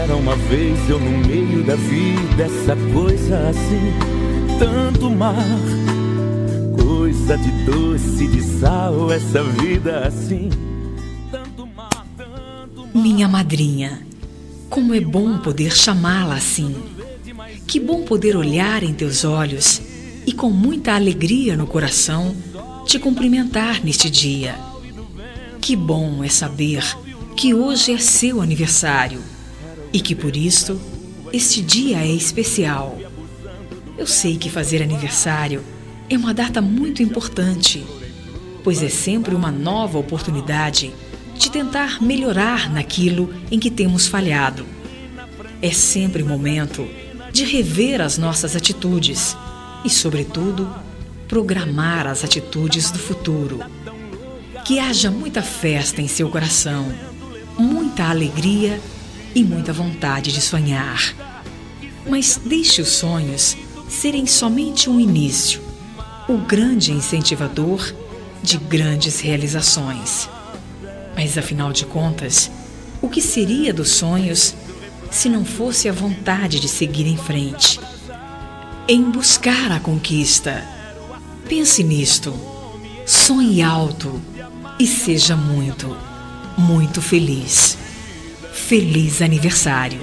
Era uma vez eu no meio da vida, essa coisa assim, tanto mar, coisa de doce, de sal, essa vida assim, tanto mar, tanto mar. Minha madrinha, como é bom poder chamá-la assim. Que bom poder olhar em teus olhos e com muita alegria no coração te cumprimentar neste dia. Que bom é saber que hoje é seu aniversário e que por isto este dia é especial. Eu sei que fazer aniversário é uma data muito importante, pois é sempre uma nova oportunidade de tentar melhorar naquilo em que temos falhado. É sempre momento de rever as nossas atitudes e, sobretudo, programar as atitudes do futuro. Que haja muita festa em seu coração, muita alegria e muita vontade de sonhar. Mas deixe os sonhos serem somente um início, o grande incentivador de grandes realizações. Mas, afinal de contas, o que seria dos sonhos se não fosse a vontade de seguir em frente, em buscar a conquista? Pense nisto, sonhe alto e seja muito, muito feliz. Feliz aniversário!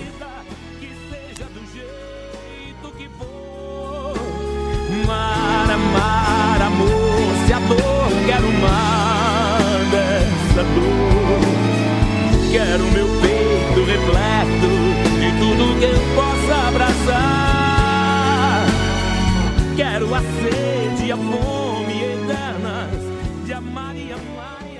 Mar, amar, amor, se a dor quero mar dessa dor. Quero meu peito repleto de tudo que eu possa abraçar. Quero a sede e a fome eternas de amar e amar.